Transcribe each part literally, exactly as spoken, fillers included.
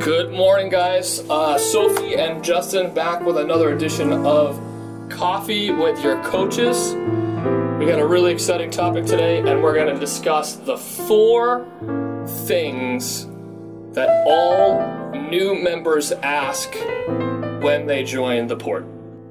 Good morning, guys. Uh, Sophie and Justin back with another edition of Coffee with Your Coaches. We got a really exciting topic today, and we're going to discuss the four things that all new members ask when they join the port.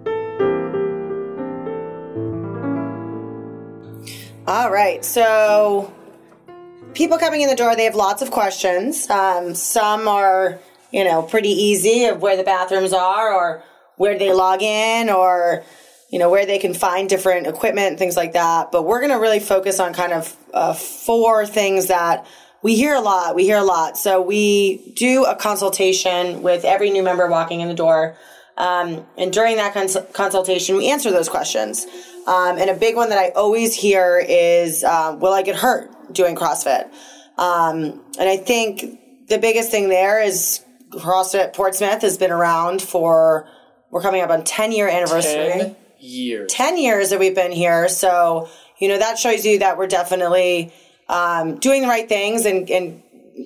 All right, so people coming in the door, they have lots of questions. Um, some are, you know, pretty easy of where the bathrooms are or where they log in or, you know, where they can find different equipment and things like that. But we're going to really focus on kind of uh, four things that we hear a lot. We hear a lot. So we do a consultation with every new member walking in the door. Um, and during that cons- consultation, we answer those questions. Um, and a big one that I always hear is, uh, will I get hurt doing CrossFit? Um, and I think the biggest thing there is CrossFit Portsmouth has been around for, we're coming up on ten year anniversary. ten years. ten years that we've been here. So, you know, that shows you that we're definitely um, doing the right things and, and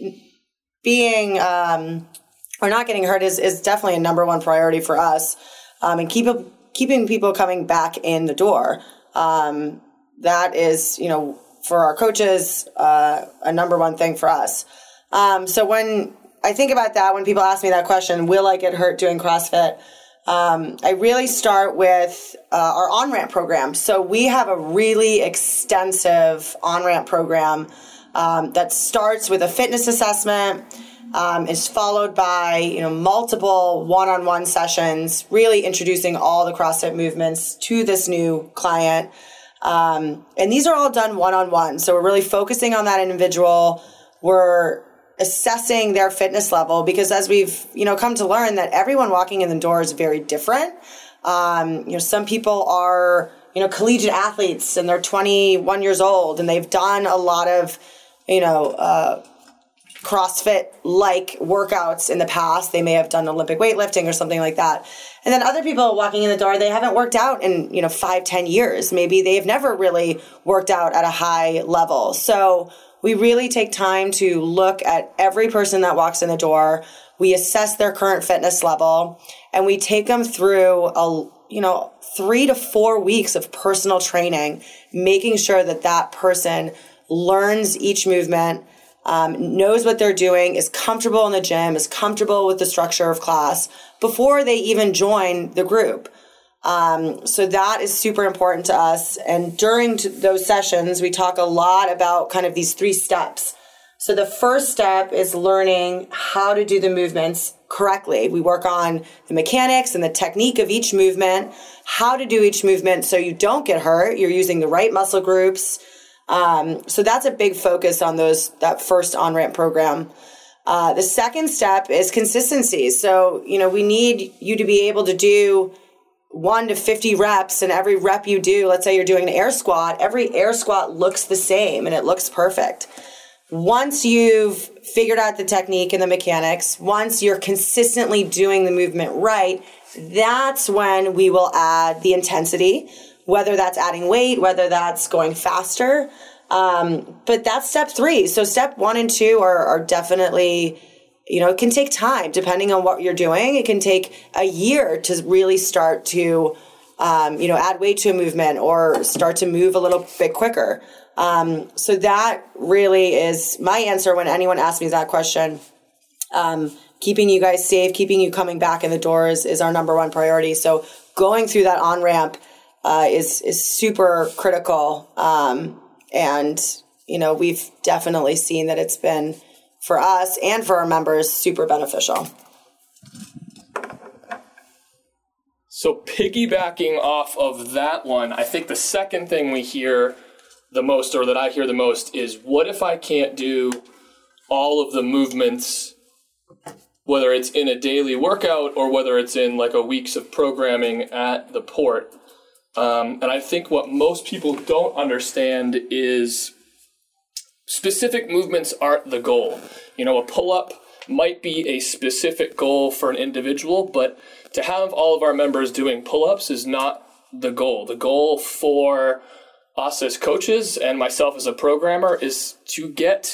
being, um, or not getting hurt is, is definitely a number one priority for us. Um, and keep keeping people coming back in the door. Um, that is, you know, for our coaches, uh, a number one thing for us. Um, so when I think about that, when people ask me that question, will I get hurt doing CrossFit? Um, I really start with uh, our on-ramp program. So we have a really extensive on-ramp program um, that starts with a fitness assessment, um, is followed by, you know, multiple one-on-one sessions, really introducing all the CrossFit movements to this new client. Um, and these are all done one-on-one. So we're really focusing on that individual. We're assessing their fitness level because as we've, you know, come to learn that everyone walking in the door is very different. Um, you know, some people are, you know, collegiate athletes and they're twenty-one years old and they've done a lot of, you know, uh, CrossFit-like workouts in the past. They may have done Olympic weightlifting or something like that. And then other people walking in the door, they haven't worked out in, you know, five, ten years. Maybe they've never really worked out at a high level. So we really take time to look at every person that walks in the door. We assess their current fitness level and we take them through a, you know, three to four weeks of personal training, making sure that that person learns each movement, Um, knows what they're doing, is comfortable in the gym, is comfortable with the structure of class before they even join the group. Um, so that is super important to us. And during t- those sessions, we talk a lot about kind of these three steps. So the first step is learning how to do the movements correctly. We work on the mechanics and the technique of each movement, how to do each movement so you don't get hurt. You're using the right muscle groups. Um, so that's a big focus on those, that first on-ramp program. Uh, the second step is consistency. So, you know, we need you to be able to do one to fifty reps, and every rep you do, let's say you're doing an air squat, every air squat looks the same and it looks perfect. Once you've figured out the technique and the mechanics, once you're consistently doing the movement right, that's when we will add the intensity, whether that's adding weight, whether that's going faster. Um, but that's step three. So step one and two are, are definitely, you know, it can take time depending on what you're doing. It can take a year to really start to, um, you know, add weight to a movement or start to move a little bit quicker. Um, so that really is my answer when anyone asks me that question. Um, keeping you guys safe, keeping you coming back in the doors is our number one priority. So going through that on-ramp Uh, is is super critical, um, and you know we've definitely seen that it's been for us and for our members super beneficial. So piggybacking off of that one, I think the second thing we hear the most, or that I hear the most, is what if I can't do all of the movements, whether it's in a daily workout or whether it's in like a weeks of programming at the port. Um, and I think what most people don't understand is specific movements aren't the goal. You know, a pull-up might be a specific goal for an individual, but to have all of our members doing pull-ups is not the goal. The goal for us as coaches and myself as a programmer is to get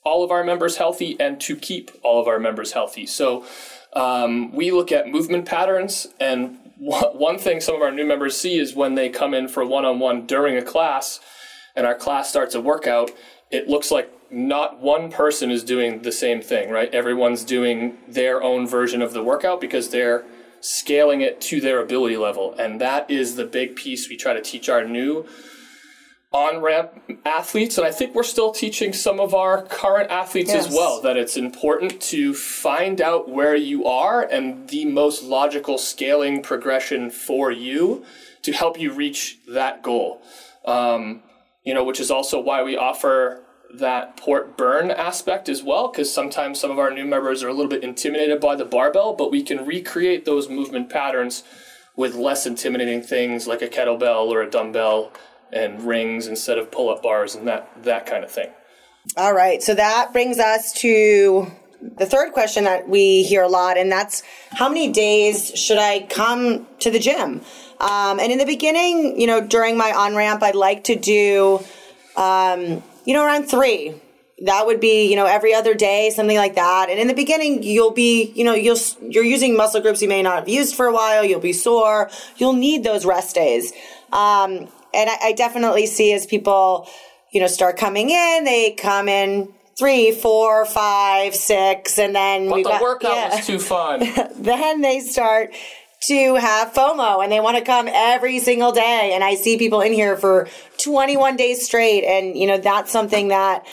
all of our members healthy and to keep all of our members healthy. So um, we look at movement patterns, and one thing some of our new members see is when they come in for one-on-one during a class and our class starts a workout, it looks like not one person is doing the same thing, right? Everyone's doing their own version of the workout because they're scaling it to their ability level. And that is the big piece we try to teach our new on-ramp athletes. And I think we're still teaching some of our current athletes yes. as well, that it's important to find out where you are and the most logical scaling progression for you to help you reach that goal. Um, you know, which is also why we offer that port burn aspect as well, because sometimes some of our new members are a little bit intimidated by the barbell, but we can recreate those movement patterns with less intimidating things like a kettlebell or a dumbbell and rings instead of pull-up bars and that that kind of thing. All right, so that brings us to the third question that we hear a lot, and that's how many days should I come to the gym? Um, and in the beginning, you know, during my on-ramp, I'd like to do, um, you know, around three. That would be, you know, every other day, something like that. And in the beginning, you'll be, you know, you'll, you're using muscle groups you may not have used for a while. You'll be sore. You'll need those rest days. Um, and I, I definitely see as people, you know, start coming in, they come in three, four, five, six, and then but we the got, workout yeah. was too fun. Then they start to have FOMO and they want to come every single day. And I see people in here for twenty-one days straight. And, you know, that's something that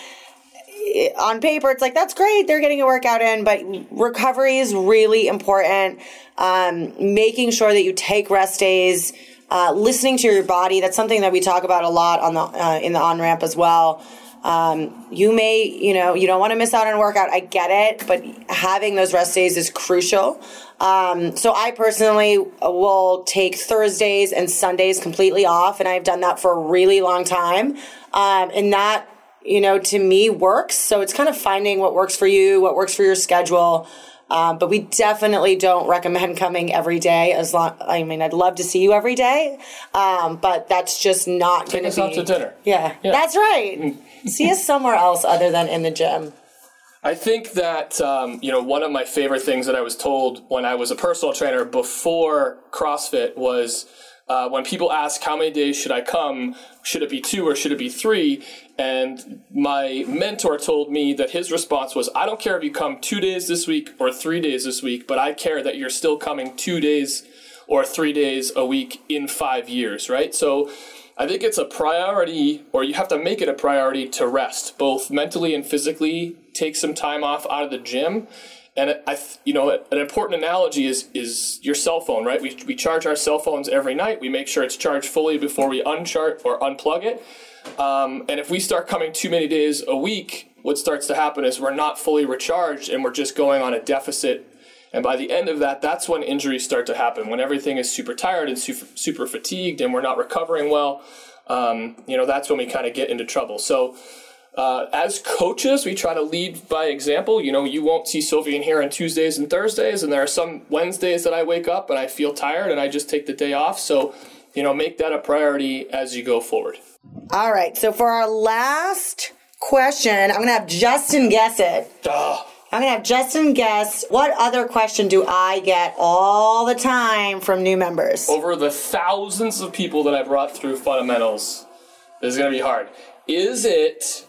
on paper, it's like, that's great. They're getting a workout in, but recovery is really important. Um, making sure that you take rest days, uh, listening to your body. That's something that we talk about a lot on the, uh, in the on-ramp as well. Um, you may, you know, you don't want to miss out on a workout. I get it, but having those rest days is crucial. Um, so I personally will take Thursdays and Sundays completely off, and I've done that for a really long time. Um, and that, you know, to me works. So it's kind of finding what works for you, what works for your schedule. Um, but we definitely don't recommend coming every day. As long, I mean, I'd love to see you every day, um, but that's just not going to be. Take us out to dinner. Yeah, yeah. That's right. See us somewhere else other than in the gym. I think that, um, you know, one of my favorite things that I was told when I was a personal trainer before CrossFit was uh, when people ask how many days should I come, should it be two or should it be three? And my mentor told me that his response was, I don't care if you come two days this week or three days this week, but I care that you're still coming two days or three days a week in five years, right? So I think it's a priority, or you have to make it a priority to rest, both mentally and physically. Take some time off out of the gym. And I, you know, an important analogy is is your cell phone, right? We we charge our cell phones every night. We make sure it's charged fully before we uncharge or unplug it. Um, and if we start coming too many days a week, what starts to happen is we're not fully recharged and we're just going on a deficit. And by the end of that, that's when injuries start to happen. When everything is super tired and super, super fatigued and we're not recovering well, um, you know, that's when we kind of get into trouble. So uh, as coaches, we try to lead by example. You know, you won't see Sophie in here on Tuesdays and Thursdays, and there are some Wednesdays that I wake up and I feel tired and I just take the day off. So, you know, make that a priority as you go forward. All right. So for our last question, I'm going to have Justin guess it. Duh. I'm going to have Justin guess, what other question do I get all the time from new members? Over the thousands of people that I brought through fundamentals, this is going to be hard. Is it,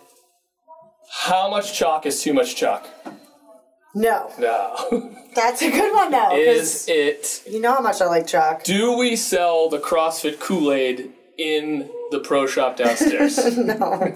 how much chalk is too much chalk? No. No. That's a good one, though. Is it, you know how much I like chalk. Do we sell the CrossFit Kool-Aid in the pro shop downstairs? No.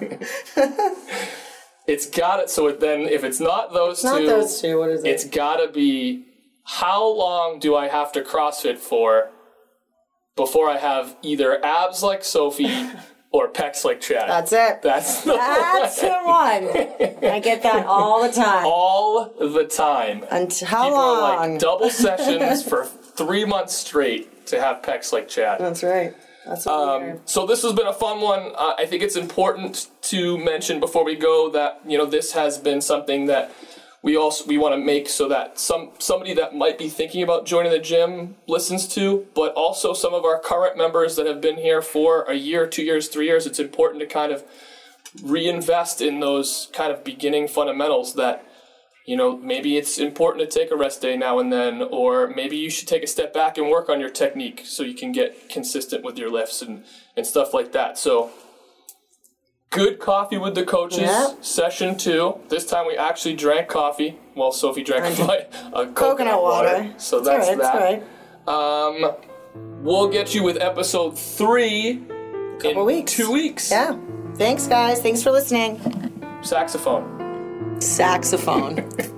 It's got it. So it then, if it's not those it's two, not those two. What is it? It's got to be, how long do I have to CrossFit for before I have either abs like Sophie or pecs like Chad? That's it. That's the That's one. the one. I get that all the time. All the time. Until how People long? are like double sessions for three months straight to have pecs like Chad. That's right. That's what um, so this has been a fun one. Uh, I think it's important to mention before we go that, you know, this has been something that we also we want to make so that some somebody that might be thinking about joining the gym listens to, but also some of our current members that have been here for a year, two years, three years. It's important to kind of reinvest in those kind of beginning fundamentals that, you know, maybe it's important to take a rest day now and then, or maybe you should take a step back and work on your technique so you can get consistent with your lifts and, and stuff like that. So, good coffee with the coaches, yep. Session two. This time we actually drank coffee. Well, Sophie drank a coconut, coconut water. water. So that's, that's that. Right, um, we'll get you with episode three Couple in weeks. two weeks. Yeah. Thanks, guys. Thanks for listening. Saxophone. Saxophone.